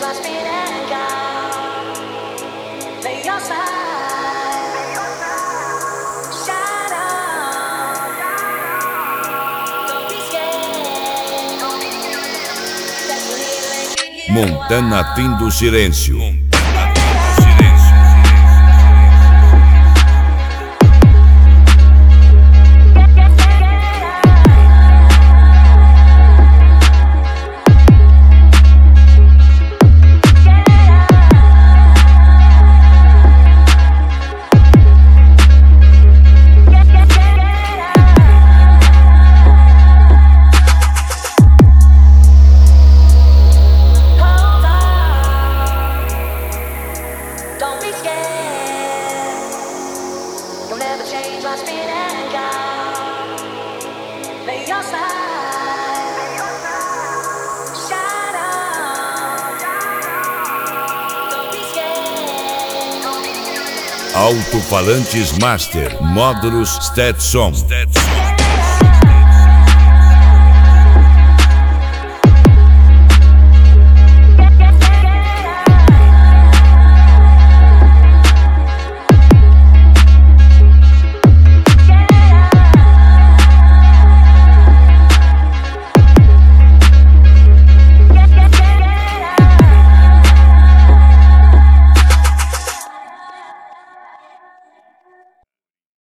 my spirit and God. Lay your side, shine on. Don't be scared. Let's live and get Montana Fim do Silêncio. change my spirit and God. Lay your side, shine on. Don't be scared. Alto-falantes Master, módulos Stetson.